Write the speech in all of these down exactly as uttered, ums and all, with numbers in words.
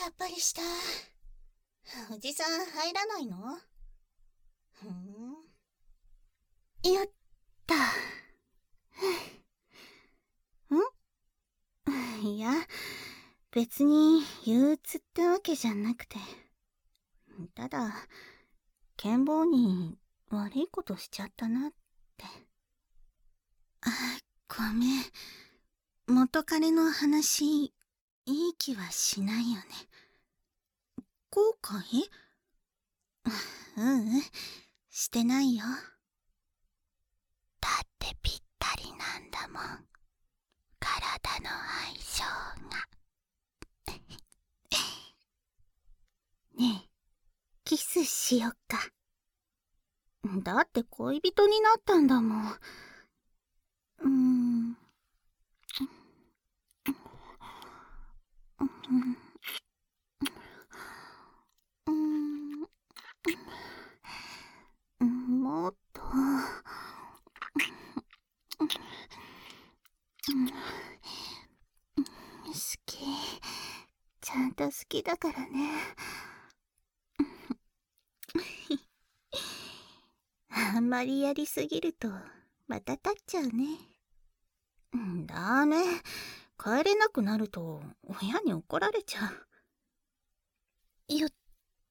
さっぱりした。おじさん入らないの？ふん。 やった。んいや、別に憂鬱ってわけじゃなくて。ただ、健坊に悪いことしちゃったなって。あ、ごめん。元彼の話、いい気はしないよね。後悔？ううん、してないよ。だってぴったりなんだもん。体の相性が。ねえ、キスしよっか。だって恋人になったんだもん。うーん。うん。うん。もっと。好き。ちゃんと好きだからね。あんまりやりすぎるとまた立っちゃうね。ダメ。帰れなくなると親に怒られちゃう。よった。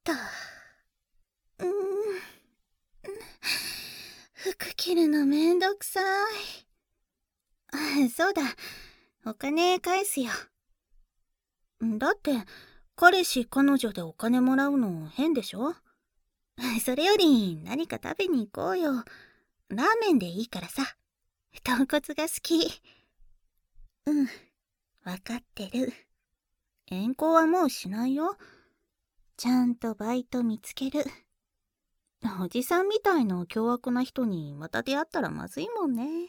うーん。服着るのめんどくさい。そうだ。お金返すよ。だって彼氏彼女でお金もらうの変でしょ？それより何か食べに行こうよ。ラーメンでいいからさ。豚骨が好き。うん、わかってる。遠行はもうしないよ。ちゃんとバイト見つける。おじさんみたいな凶悪な人にまた出会ったらまずいもんね。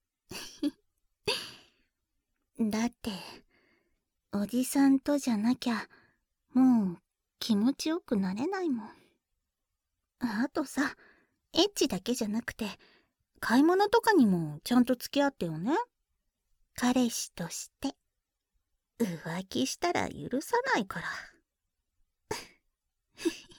だって、おじさんとじゃなきゃ、もう気持ちよくなれないもん。あとさ、エッチだけじゃなくて、買い物とかにもちゃんと付き合ってよね。彼氏として。浮気したら許さないから。